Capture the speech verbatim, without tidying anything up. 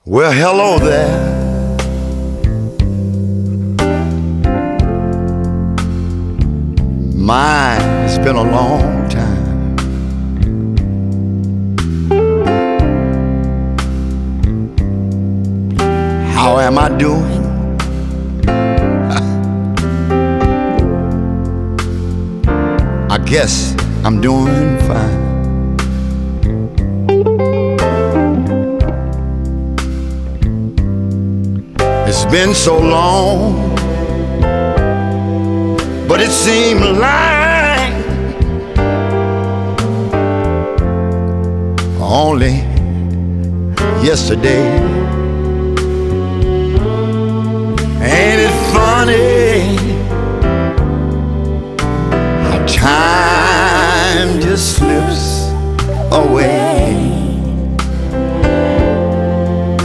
Well, hello there. My, it's been a long time. How am I doing? I guess I'm doing fine. It's been so long, but it seemed like only yesterday. Ain't it funny how time